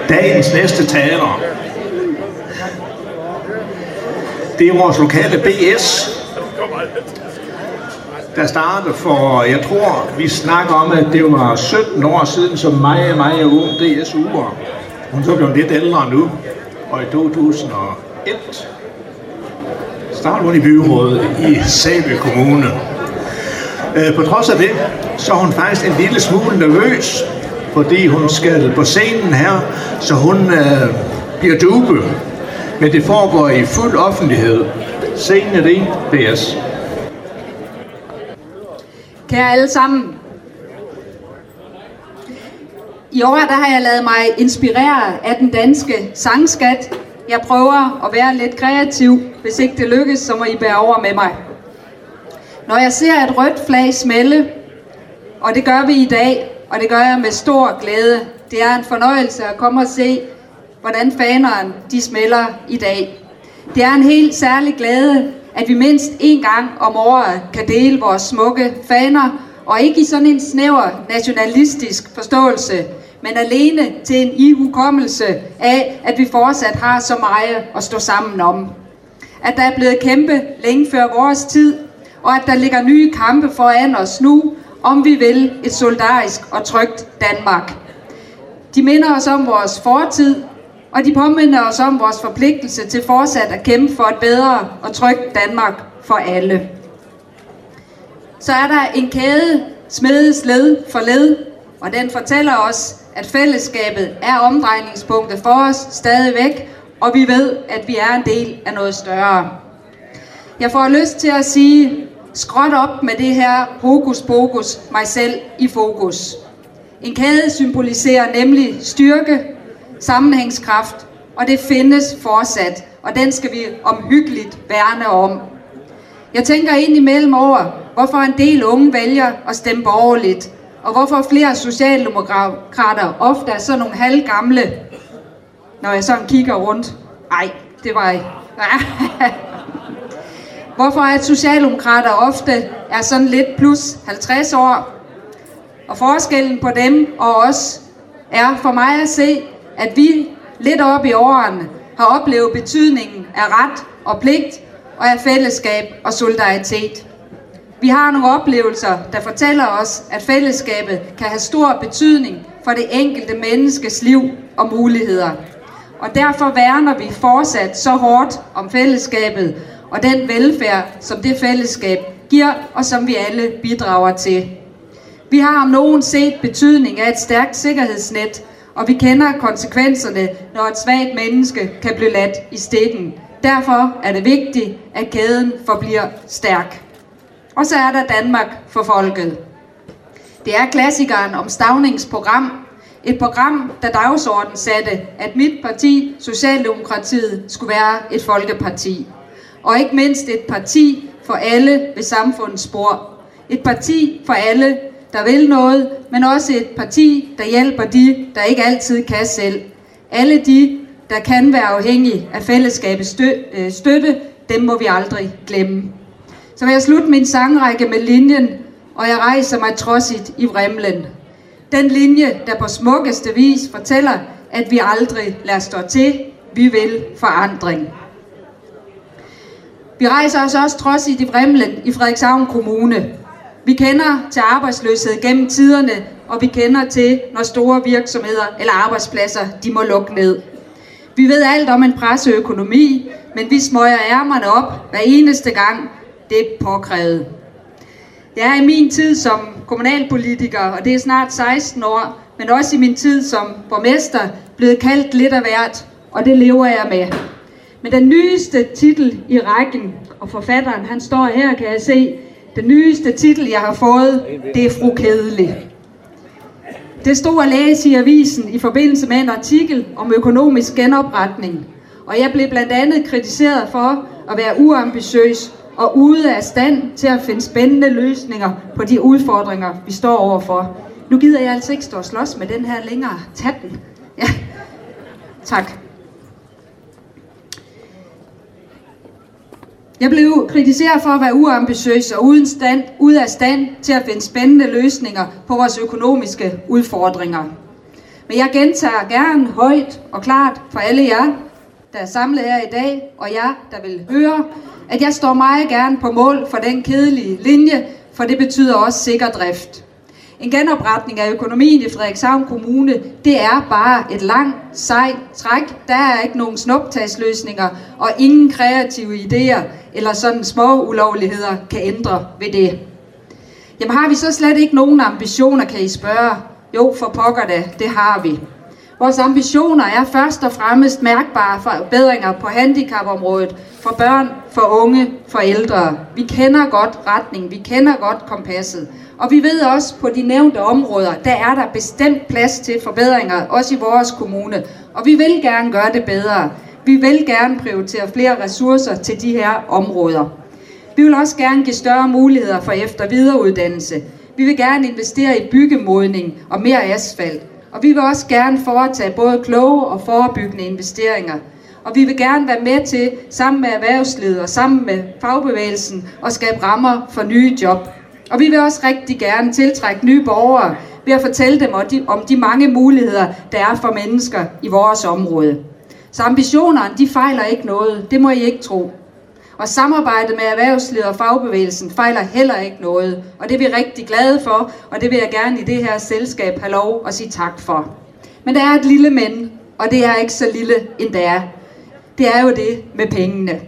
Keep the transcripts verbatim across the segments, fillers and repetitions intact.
Dagens næste taler, det er vores lokale B S, der startede for, jeg tror, vi snakker om, at det var sytten år siden, som meget, meget ung D S U'er. Hun så blev lidt ældre nu, og i to tusind og et startede hun i byrådet i Sæby Kommune. På trods af det, så er hun faktisk en lille smule nervøs, fordi hun skal på scenen her, så hun øh, bliver dubet. Men det foregår i fuld offentlighed. Scenen er det, B S. Kære alle sammen. I år der har jeg ladet mig inspirere af den danske sangskat. Jeg prøver at være lidt kreativ. Hvis ikke det lykkes, så må I bære over med mig. Når jeg ser et rødt flag smælde, og det gør vi i dag, og det gør jeg med stor glæde. Det er en fornøjelse at komme og se, hvordan fanerne de smælder i dag. Det er en helt særlig glæde, at vi mindst en gang om året kan dele vores smukke faner, og ikke i sådan en snæver nationalistisk forståelse, men alene til en ihukommelse af, at vi fortsat har så meget at stå sammen om. At der er blevet kæmpe længe før vores tid, og at der ligger nye kampe foran os nu, om vi vil et solidarisk og trygt Danmark. De minder os om vores fortid, og de påminder os om vores forpligtelse til fortsat at kæmpe for et bedre og trygt Danmark for alle. Så er der en kæde smedes led for led, og den fortæller os, at fællesskabet er omdrejningspunktet for os stadigvæk, og vi ved, at vi er en del af noget større. Jeg får lyst til at sige, skråt op med det her hokus pokus, mig selv i fokus. En kæde symboliserer nemlig styrke, sammenhængskraft, og det findes fortsat, og den skal vi omhyggeligt værne om. Jeg tænker ind imellem over, hvorfor en del unge vælger at stemme borgerligt, og hvorfor flere socialdemokrater ofte er sådan nogle halvgamle, når jeg sådan kigger rundt. Ej, det var ikke. Hvorfor at socialdemokrater ofte er sådan lidt plus halvtreds år, og forskellen på dem og os er for mig at se, at vi lidt oppe i årene har oplevet betydningen af ret og pligt og af fællesskab og solidaritet. Vi har nogle oplevelser, der fortæller os, at fællesskabet kan have stor betydning for det enkelte menneskes liv og muligheder. Og derfor værner vi fortsat så hårdt om fællesskabet og den velfærd, som det fællesskab giver, og som vi alle bidrager til. Vi har om nogen set betydning af et stærkt sikkerhedsnet, og vi kender konsekvenserne, når et svagt menneske kan blive ladt i stikken. Derfor er det vigtigt, at kæden forbliver stærk. Og så er der Danmark for folket. Det er klassikeren om Staunings program. Et program, der dagsorden satte, at mit parti, Socialdemokratiet, skulle være et folkeparti. Og ikke mindst et parti for alle ved samfundets spor. Et parti for alle, der vil noget, men også et parti, der hjælper de, der ikke altid kan selv. Alle de, der kan være afhængige af fællesskabets støtte, dem må vi aldrig glemme. Så vil jeg slutte min sangrække med linjen, og jeg rejser mig trodsigt i vrimlen. Den linje, der på smukkeste vis fortæller, at vi aldrig lader stå til, vi vil forandring. Vi rejser os også trodsigt i vrimlen i Frederikshavn Kommune. Vi kender til arbejdsløshed gennem tiderne, og vi kender til, når store virksomheder eller arbejdspladser, de må lukke ned. Vi ved alt om en presseøkonomi, men vi smøger ærmerne op hver eneste gang, det er påkrævet. Det er i min tid som kommunalpolitiker, og det er snart seksten år, men også i min tid som borgmester, blevet kaldt lidt af hvert, og det lever jeg med. Men den nyeste titel i rækken, og forfatteren han står her, kan jeg se, den nyeste titel jeg har fået, det er Fru Kedelig. Det stod at læse i avisen i forbindelse med en artikel om økonomisk genopretning, og jeg blev blandt andet kritiseret for at være uambitiøs og ude af stand til at finde spændende løsninger på de udfordringer, vi står overfor. Nu gider jeg altså ikke stå og slås med den her længere. Tag den. Ja, tak. Jeg blev kritiseret for at være uambitiøs og uden stand, ude af stand til at finde spændende løsninger på vores økonomiske udfordringer. Men jeg gentager gerne højt og klart for alle jer, der er samlet her i dag, og jer, der vil høre, at jeg står meget gerne på mål for den kedelige linje, for det betyder også sikker drift. En genopretning af økonomien i Frederikshavn Kommune, det er bare et langt, sejt træk. Der er ikke nogen snuptagsløsninger, og ingen kreative idéer eller sådan små ulovligheder kan ændre ved det. Jamen har vi så slet ikke nogen ambitioner, kan I spørge? Jo, for pokker da, det har vi. Vores ambitioner er først og fremmest mærkbare forbedringer på handicapområdet, for børn, for unge, for ældre. Vi kender godt retning, vi kender godt kompasset. Og vi ved også, på de nævnte områder, der er der bestemt plads til forbedringer, også i vores kommune. Og vi vil gerne gøre det bedre. Vi vil gerne prioritere flere ressourcer til de her områder. Vi vil også gerne give større muligheder for efter- og videreuddannelse. Vi vil gerne investere i byggemodning og mere asfalt. Og vi vil også gerne foretage både kloge og forebyggende investeringer. Og vi vil gerne være med til, sammen med erhvervslivet og sammen med fagbevægelsen, at skabe rammer for nye job. Og vi vil også rigtig gerne tiltrække nye borgere ved at fortælle dem om de mange muligheder, der er for mennesker i vores område. Så ambitionerne, de fejler ikke noget. Det må I ikke tro. Og samarbejdet med erhvervslivet og fagbevægelsen fejler heller ikke noget. Og det er vi rigtig glade for, og det vil jeg gerne i det her selskab have lov at sige tak for. Men der er et lille men, og det er ikke så lille endda. Det er jo det med pengene.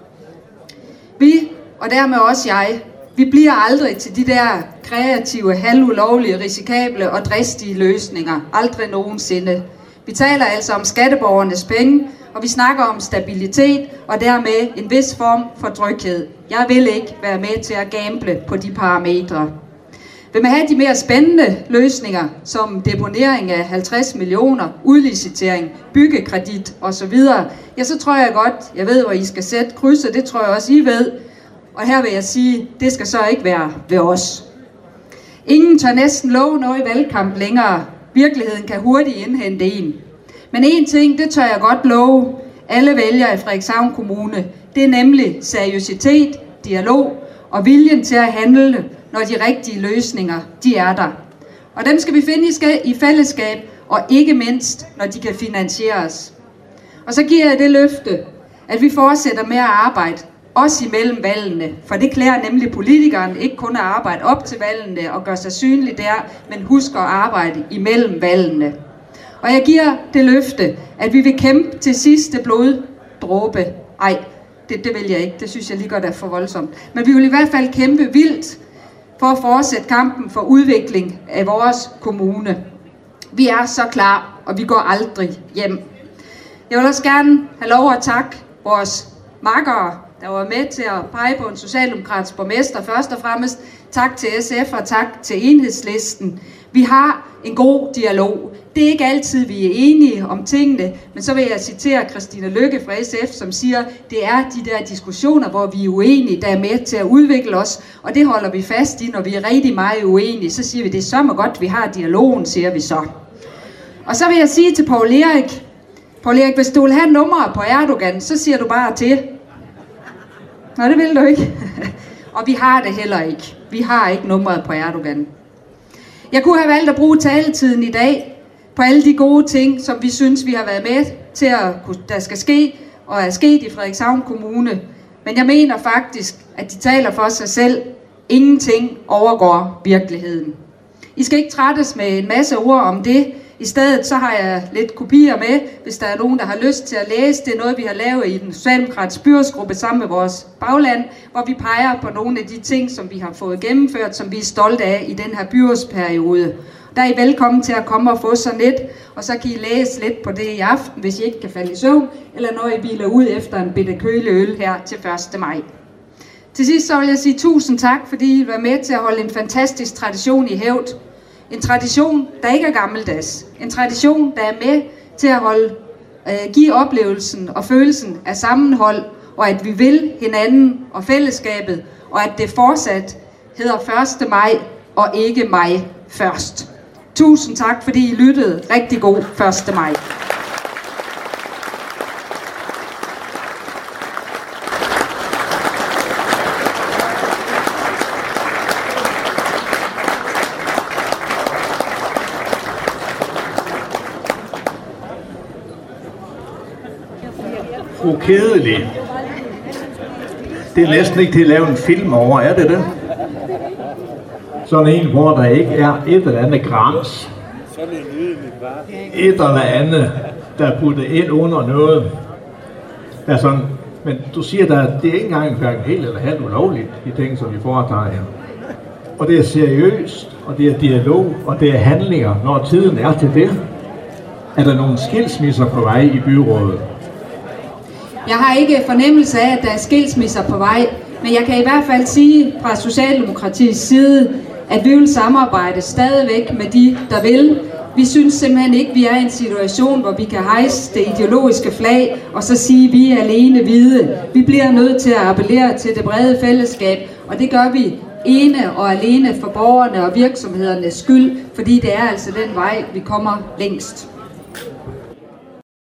Vi, og dermed også jeg, vi bliver aldrig til de der kreative, halvulovlige, risikable og dristige løsninger. Aldrig nogensinde. Vi taler altså om skatteborgernes penge, og vi snakker om stabilitet og dermed en vis form for tryghed. Jeg vil ikke være med til at gamble på de parametre. Vil man have de mere spændende løsninger, som deponering af halvtreds millioner, udlicitering, byggekredit osv., ja, så tror jeg godt, jeg ved, hvor I skal sætte krydset, det tror jeg også, I ved. Og her vil jeg sige, det skal så ikke være ved os. Ingen tør næsten love noget i valgkamp længere. Virkeligheden kan hurtigt indhente en. Men en ting, det tør jeg godt love alle vælgere i Frederikshavn Kommune. Det er nemlig seriøsitet, dialog og viljen til at handle, når de rigtige løsninger, de er der. Og dem skal vi finde i fællesskab, og ikke mindst, når de kan finansieres. Og så giver jeg det løfte, at vi fortsætter med at arbejde, også imellem valgene. For det klæder nemlig politikeren ikke kun at arbejde op til valgene og gøre sig synlig der, men husk at arbejde imellem valgene. Og jeg giver det løfte, at vi vil kæmpe til sidste bloddråbe. Ej, det, det vil jeg ikke. Det synes jeg lige godt er for voldsomt. Men vi vil i hvert fald kæmpe vildt for at fortsætte kampen for udvikling af vores kommune. Vi er så klar, og vi går aldrig hjem. Jeg vil også gerne have lov at takke vores makkere, der var med til at pege på en socialdemokratisk borgmester først og fremmest. Tak til S F og tak til Enhedslisten. Vi har en god dialog. Det er ikke altid, vi er enige om tingene, men så vil jeg citere Christina Lykke fra S F, som siger, det er de der diskussioner, hvor vi er uenige, der er med til at udvikle os, og det holder vi fast i, når vi er rigtig meget uenige. Så siger vi, det er så godt, vi har dialogen, siger vi så. Og så vil jeg sige til Poul Erik, Poul Erik, hvis du vil have nummeret på Erdogan, så siger du bare til. Nå, det vil du ikke. Og vi har det heller ikke. Vi har ikke nummeret på Erdogan. Jeg kunne have valgt at bruge taletiden i dag på alle de gode ting, som vi synes, vi har været med til, at der skal ske, og er sket i Frederikshavn Kommune. Men jeg mener faktisk, at de taler for sig selv. Ingenting overgår virkeligheden. I skal ikke trættes med en masse ord om det. I stedet så har jeg lidt kopier med, hvis der er nogen, der har lyst til at læse. Det er noget, vi har lavet i den socialdemokratiske byrådsgruppe sammen med vores bagland, hvor vi peger på nogle af de ting, som vi har fået gennemført, som vi er stolte af i den her byrådsperiode. Der er I velkommen til at komme og få sådan lidt, og så kan I læse lidt på det i aften, hvis I ikke kan falde i søvn, eller når I biler ud efter en bitte køle øl her til første maj. Til sidst så vil jeg sige tusind tak, fordi I var med til at holde en fantastisk tradition i hævd. En tradition, der ikke er gammeldags. En tradition, der er med til at holde, øh, give oplevelsen og følelsen af sammenhold, og at vi vil hinanden og fællesskabet, og at det fortsat hedder første maj og ikke maj først. Tusind tak, fordi I lyttede. Rigtig god første maj. ukedelig. Det er næsten ikke til at lave en film over, er det det? Sådan en, hvor der ikke er et eller andet grams. Et eller andet, der er puttet ind under noget. Der er sådan, men du siger, at det er ikke engang hverken helt eller halvt ulovligt, de ting, som vi foretager her. Og det er seriøst, og det er dialog, og det er handlinger, når tiden er til det. Er der nogle skilsmisser på vej i byrådet? Jeg har ikke fornemmelse af, at der er skilsmisser på vej, men jeg kan i hvert fald sige fra Socialdemokratiets side, at vi vil samarbejde stadigvæk med de, der vil. Vi synes simpelthen ikke, at vi er i en situation, hvor vi kan hejse det ideologiske flag og så sige, at vi er alene hvide. Vi bliver nødt til at appellere til det brede fællesskab, og det gør vi ene og alene for borgerne og virksomhedernes skyld, fordi det er altså den vej, vi kommer længst.